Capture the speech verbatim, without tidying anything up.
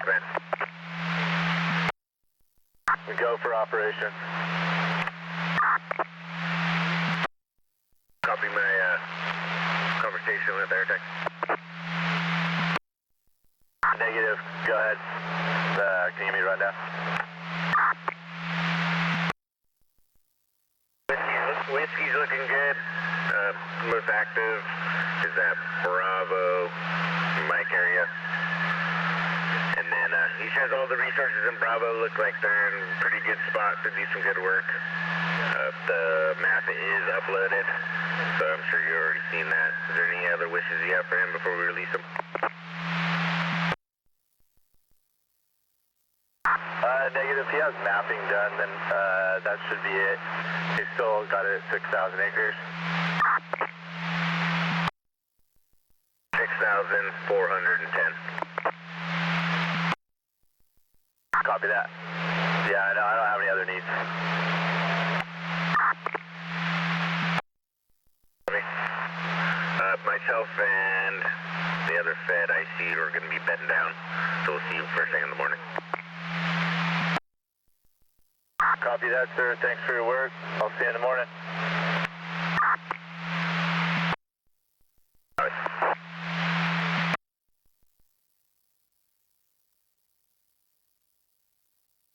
command. We go for operation. Copy my uh, conversation with AirTech. Negative. Go ahead. Uh, can you give me a rundown? Whiskey's, whiskey's looking good. Uh, most active is that Bravo, Mike area. And then uh, he says all the resources in Bravo look like they're in a pretty good spot to do some good work. Uh, the map is uploaded, so I'm sure you've already seen that. Is there any other wishes you have for him before we release him? Uh, negative. He has mapping done, then uh, that should be it. He's still got it at six thousand acres. six thousand four hundred ten. Copy that. Yeah, no, I don't have any other needs. Uh, myself and the other Fed I see are going to be bedding down, so we'll see you first thing in the morning. Copy that, sir. Thanks for your work. I'll see you in the morning.